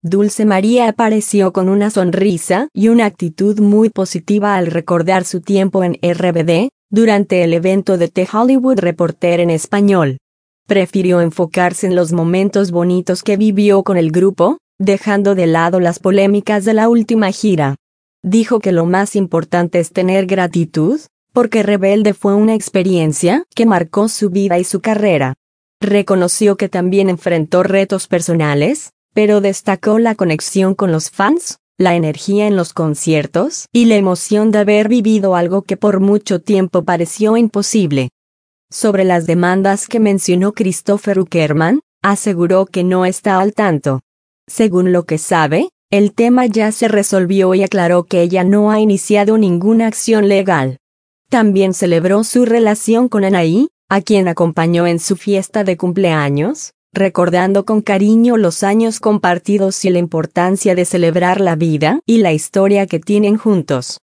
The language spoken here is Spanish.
Dulce María apareció con una sonrisa y una actitud muy positiva al recordar su tiempo en RBD, durante el evento de The Hollywood Reporter en español. Prefirió enfocarse en los momentos bonitos que vivió con el grupo, dejando de lado las polémicas de la última gira. Dijo que lo más importante es tener gratitud, porque Rebelde fue una experiencia que marcó su vida y su carrera. Reconoció que también enfrentó retos personales, pero destacó la conexión con los fans, la energía en los conciertos y la emoción de haber vivido algo que por mucho tiempo pareció imposible. Sobre las demandas que mencionó Christopher Uckerman, aseguró que no está al tanto. Según lo que sabe, el tema ya se resolvió y aclaró que ella no ha iniciado ninguna acción legal. También celebró su relación con Anaí, a quien acompañó en su fiesta de cumpleaños, recordando con cariño los años compartidos y la importancia de celebrar la vida y la historia que tienen juntos.